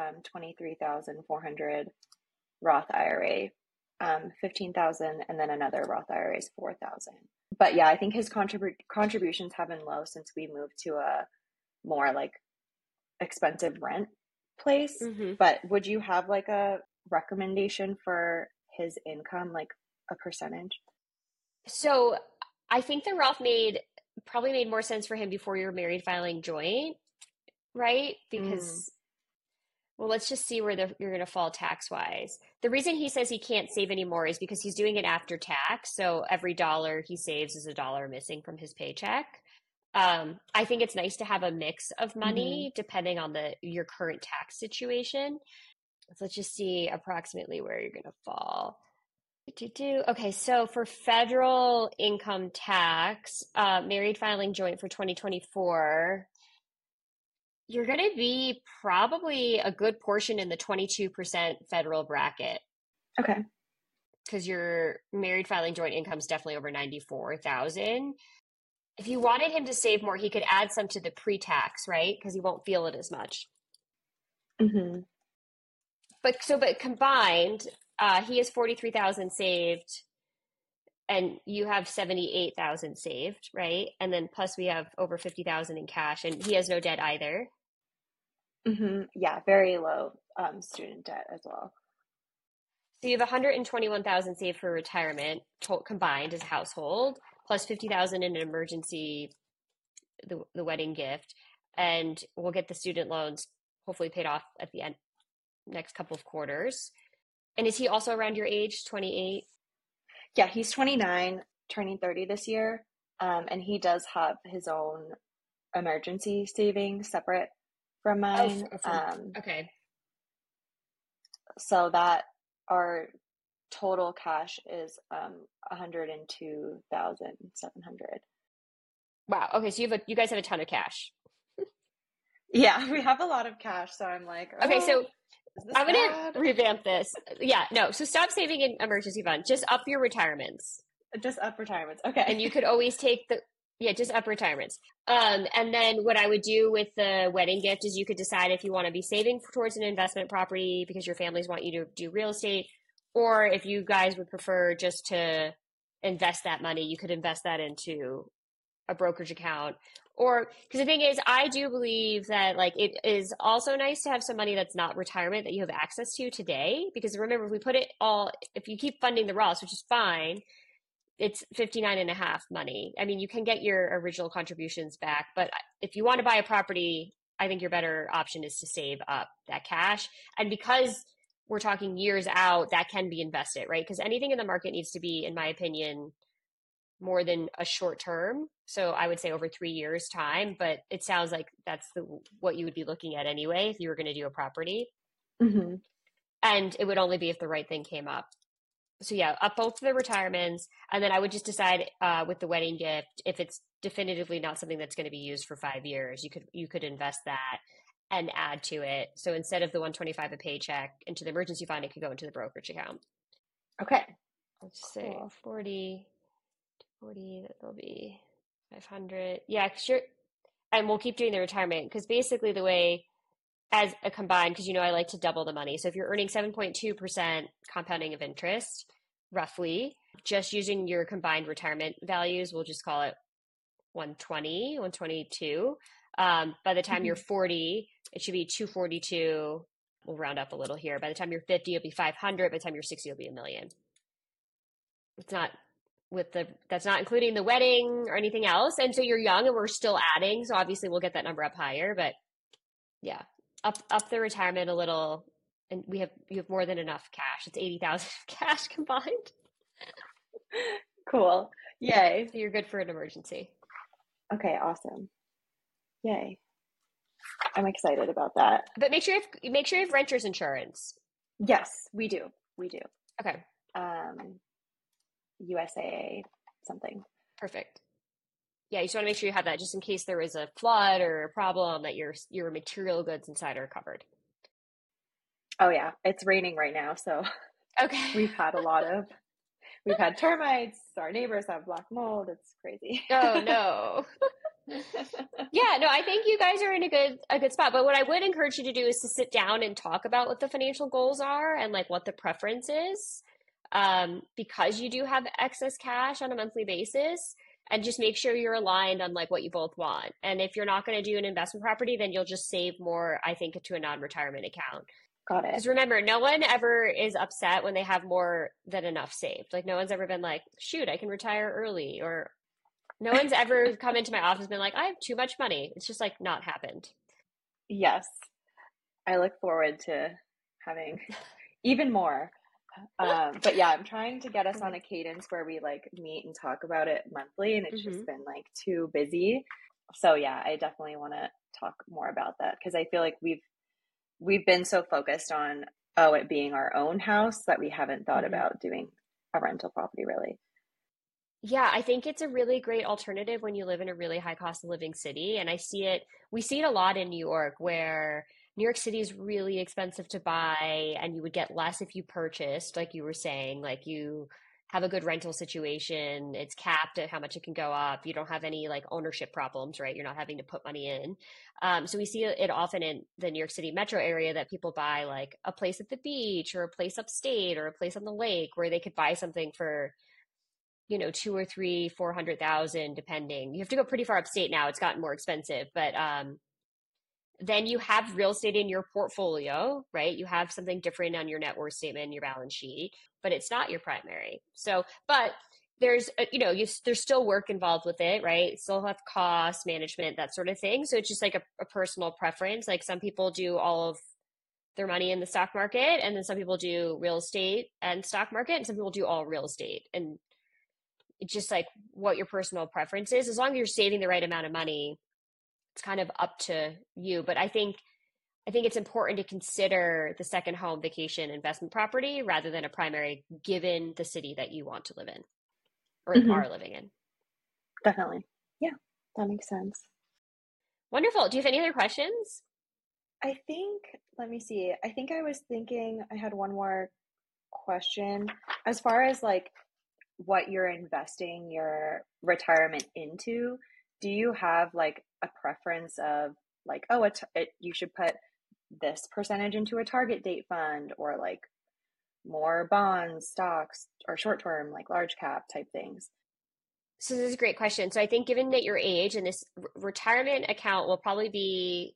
23,400. Roth IRA 15,000, and then another Roth IRA is 4,000. But yeah, I think his contributions have been low since we moved to a more like expensive rent place. But would you have like a recommendation for his income, like a percentage? So I think the Roth probably made more sense for him before you were married filing joint, right? Because, well, let's just see where you're going to fall tax-wise. The reason he says he can't save anymore is because he's doing it after tax. So every dollar he saves is a dollar missing from his paycheck. I think it's nice to have a mix of money depending on your current tax situation. So let's just see approximately where you're going to fall. Okay, so for federal income tax, married filing joint for 2024, You're going to be probably a good portion in the 22% federal bracket. Okay. Because your married filing joint income is definitely over 94,000. If you wanted him to save more, he could add some to the pre-tax, right? Because he won't feel it as much. Mm-hmm. But combined, he has 43,000 saved, and you have 78,000 saved, right? And then plus we have over 50,000 in cash, and he has no debt either. Mm-hmm. Yeah, very low student debt as well. So you have 121,000 saved for retirement combined as a household, plus 50,000 in an emergency, the wedding gift, and we'll get the student loans hopefully paid off at the end next couple of quarters. And is he also around your age, 28? Yeah, he's 29, turning 30 this year, and he does have his own emergency savings separate from mine. Okay. So that our total cash is 102,700. Wow. Okay, so you guys have a ton of cash. Yeah, we have a lot of cash, so I'm like, okay, so I'm going to revamp this. Yeah, no. So stop saving in emergency fund. Just up your retirements. Just up retirements. Okay. And you could always take just up retirements. And then what I would do with the wedding gift is you could decide if you want to be saving towards an investment property because your families want you to do real estate, or if you guys would prefer just to invest that money, you could invest that into a brokerage account. Or because the thing is, I do believe that like it is also nice to have some money that's not retirement that you have access to today. Because remember, if you keep funding the Roths, which is fine, it's 59.5 money. I mean, you can get your original contributions back, but if you want to buy a property, I think your better option is to save up that cash. And because we're talking years out, that can be invested, right? Because anything in the market needs to be, in my opinion, more than a short term. So I would say over 3 years time, but it sounds like that's what you would be looking at anyway if you were going to do a property. Mm-hmm. And it would only be if the right thing came up. So yeah, up both the retirements, and then I would just decide with the wedding gift, if it's definitively not something that's going to be used for 5 years, you could invest that and add to it. So instead of the 125 a paycheck into the emergency fund, it could go into the brokerage account. Okay. Let's say 40, that'll be 500. Yeah, sure. And we'll keep doing the retirement because basically the way as a combined, because I like to double the money. So if you're earning 7.2% compounding of interest, roughly, just using your combined retirement values, we'll just call it 120, 122. By the time you're 40, it should be 242. We'll round up a little here. By the time you're 50, it'll be 500. By the time you're 60, it'll be $1 million. That's not including the wedding or anything else. And so you're young and we're still adding. So obviously we'll get that number up higher, but yeah, up the retirement a little. And you have more than enough cash. It's 80,000 cash combined. Cool. Yay. So you're good for an emergency. Okay. Awesome. Yay. I'm excited about that. But make sure you have renter's insurance. Yes, we do. Okay. USAA something. Perfect. Yeah, you just want to make sure you have that just in case there is a flood or a problem that your material goods inside are covered. Oh yeah, it's raining right now, so okay. We've had termites, our neighbors have black mold, it's crazy. Oh no. Yeah, no, I think you guys are in a good spot. But what I would encourage you to do is to sit down and talk about what the financial goals are and like what the preference is. Because you do have excess cash on a monthly basis, and just make sure you're aligned on like what you both want. And if you're not going to do an investment property, then you'll just save more, I think, to a non-retirement account. Got it. Because remember, no one ever is upset when they have more than enough saved. Like no one's ever been like, shoot, I can retire early. Or no one's ever come into my office and been like, I have too much money. It's just like not happened. Yes. I look forward to having even more. But yeah, I'm trying to get us on a cadence where we like meet and talk about it monthly, and it's just been like too busy. So yeah, I definitely want to talk more about that because I feel like we've been so focused on it being our own house that we haven't thought about doing a rental property really. Yeah, I think it's a really great alternative when you live in a really high cost of living city. And we see it a lot in New York, where New York City is really expensive to buy, and you would get less if you purchased, like you were saying, like you have a good rental situation. It's capped at how much it can go up. You don't have any like ownership problems, right? You're not having to put money in. So we see it often in the New York City metro area that people buy like a place at the beach or a place upstate or a place on the lake where they could buy something for, two or three, 400,000, depending. You have to go pretty far upstate now. It's gotten more expensive, but then you have real estate in your portfolio, right? You have something different on your net worth statement, your balance sheet, but it's not your primary. So, but there's, there's still work involved with it, right? Still have cost management, that sort of thing. So it's just like a personal preference. Like some people do all of their money in the stock market, and then some people do real estate and stock market, and some people do all real estate. And it's just like what your personal preference is. As long as you're saving the right amount of money, it's kind of up to you. But I think it's important to consider the second home vacation investment property rather than a primary, given the city that you want to live in or are living in. Definitely. Yeah, that makes sense. Wonderful. Do you have any other questions? Let me see. I think I was thinking I had one more question as far as like what you're investing your retirement into. Do you have like a preference of like, you should put this percentage into a target date fund, or like more bonds, stocks, or short term, like large cap type things? So this is a great question. So I think given that your age, and this retirement account will probably be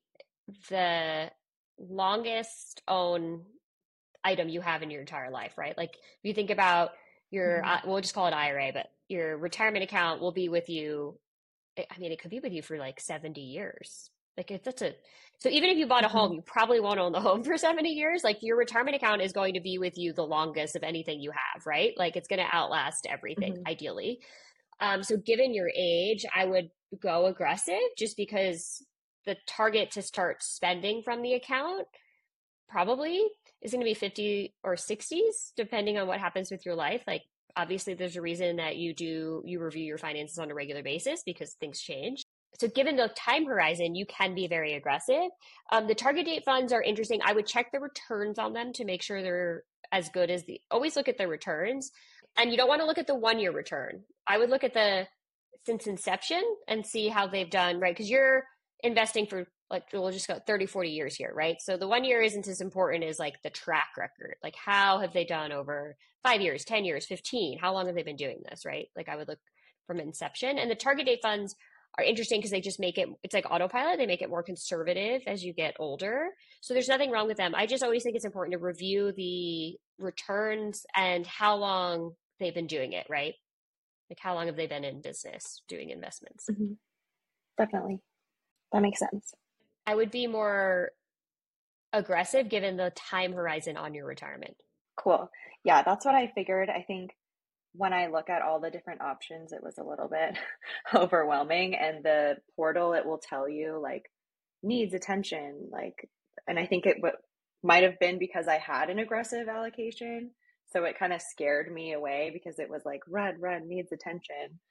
the longest owned item you have in your entire life, right? Like if you think about your, we'll just call it IRA, but your retirement account will be with you. I mean, it could be with you for like 70 years. Like so even if you bought a home, you probably won't own the home for 70 years. Like your retirement account is going to be with you the longest of anything you have, right? Like it's going to outlast everything, ideally. So given your age, I would go aggressive, just because the target to start spending from the account probably is going to be 50 or 60s, depending on what happens with your life. Like obviously there's a reason that you review your finances on a regular basis, because things change. So given the time horizon, you can be very aggressive. The target date funds are interesting. I would check the returns on them to make sure they're as good as always look at the returns. And you don't want to look at the 1-year return. I would look at since inception and see how they've done, right? Because you're investing for like, we'll just go 30, 40 years here, right? So the 1 year isn't as important as like the track record. Like how have they done over 5 years, 10 years, 15? How long have they been doing this, right? Like I would look from inception. And the target date funds are interesting because they just it's like autopilot. They make it more conservative as you get older. So there's nothing wrong with them. I just always think it's important to review the returns and how long they've been doing it, right? Like how long have they been in business doing investments? Definitely. That makes sense. I would be more aggressive given the time horizon on your retirement. Cool. Yeah, that's what I figured. I think when I look at all the different options, it was a little bit overwhelming. And the portal, it will tell you like needs attention. And I think it might have been because I had an aggressive allocation. So it kind of scared me away because it was like red needs attention.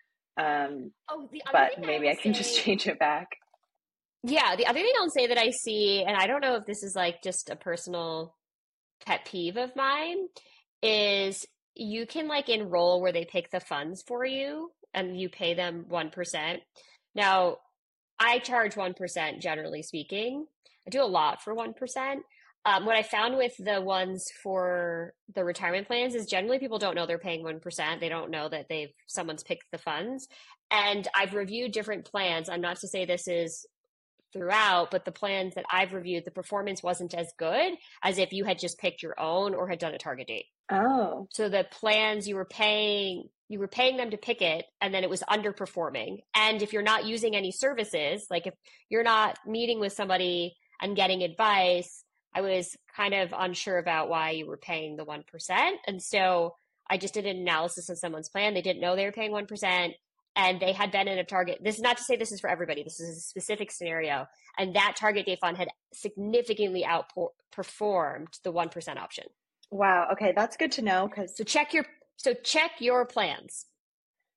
But maybe I can just change it back. Yeah. The other thing I'll say that I see, and I don't know if this is like just a personal pet peeve of mine, is you can like enroll where they pick the funds for you and you pay them 1%. Now, I charge 1%, generally speaking. I do a lot for 1%. What I found with the ones for the retirement plans is generally people don't know they're paying 1%. They don't know that someone's picked the funds. And I've reviewed different plans. I'm not to say this is throughout, but the plans that I've reviewed, the performance wasn't as good as if you had just picked your own or had done a target date. Oh. So the plans you were paying them to pick it, and then it was underperforming. And if you're not using any services, like if you're not meeting with somebody and getting advice, I was kind of unsure about why you were paying the 1%. And so I just did an analysis of someone's plan. They didn't know they were paying 1%. And they had been in a target. This is not to say this is for everybody. This is a specific scenario. And that target date fund had significantly outperformed the 1% option. Wow. Okay. That's good to know. So check your plans.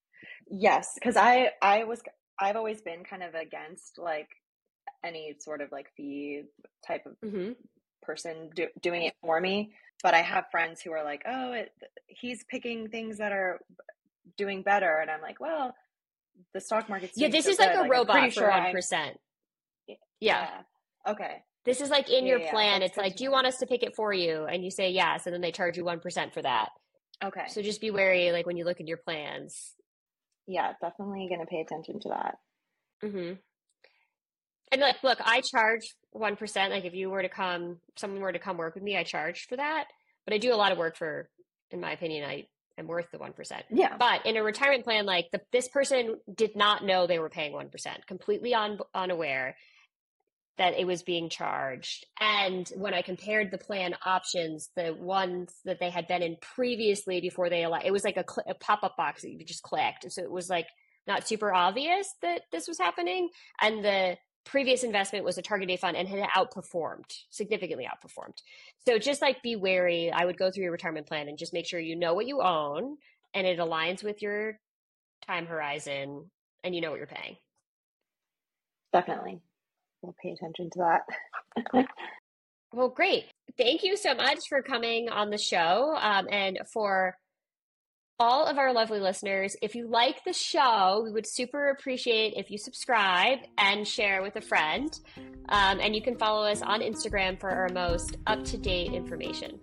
Yes, because I've always been kind of against like any sort of like fee type of person doing it for me. But I have friends who are like, oh, he's picking things that are doing better. And I'm like, well, the stock market's doing this so is good. like a robot for 1%. Yeah. Okay. This is like in your plan. It's like, do you want us to pick it for you? And you say yes, and then they charge you 1% for that. Okay. So just be wary, like when you look at your plans. Yeah, definitely going to pay attention to that. Mm-hmm. And like, look, I charge 1%. Like if someone were to come work with me, I charge for that. But I do a lot of work for, in my opinion, I am worth the 1%. Yeah. But in a retirement plan, like this person did not know they were paying 1%, completely unaware that it was being charged. And when I compared the plan options, the ones that they had been in previously before it was like a pop-up box that you just clicked. So it was like not super obvious that this was happening. And the previous investment was a target date fund and had significantly outperformed. So just like be wary. I would go through your retirement plan and just make sure you know what you own and it aligns with your time horizon and you know what you're paying. Definitely. We'll pay attention to that. Well, great. Thank you so much for coming on the show. And for all of our lovely listeners, if you like the show, we would super appreciate if you subscribe and share with a friend. And you can follow us on Instagram for our most up-to-date information.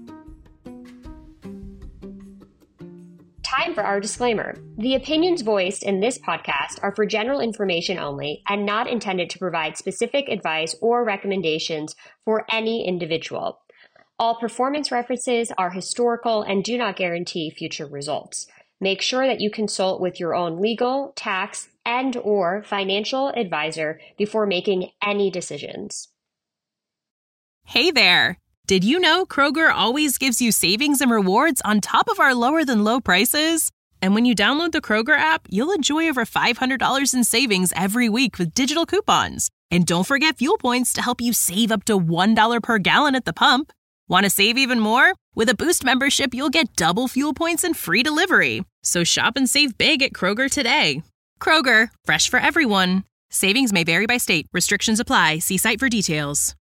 Time for our disclaimer. The opinions voiced in this podcast are for general information only and not intended to provide specific advice or recommendations for any individual. All performance references are historical and do not guarantee future results. Make sure that you consult with your own legal, tax, and/or financial advisor before making any decisions. Hey there! Did you know Kroger always gives you savings and rewards on top of our lower-than-low prices? And when you download the Kroger app, you'll enjoy over $500 in savings every week with digital coupons. And don't forget fuel points to help you save up to $1 per gallon at the pump. Want to save even more? With a Boost membership, you'll get double fuel points and free delivery. So shop and save big at Kroger today. Kroger, fresh for everyone. Savings may vary by state. Restrictions apply. See site for details.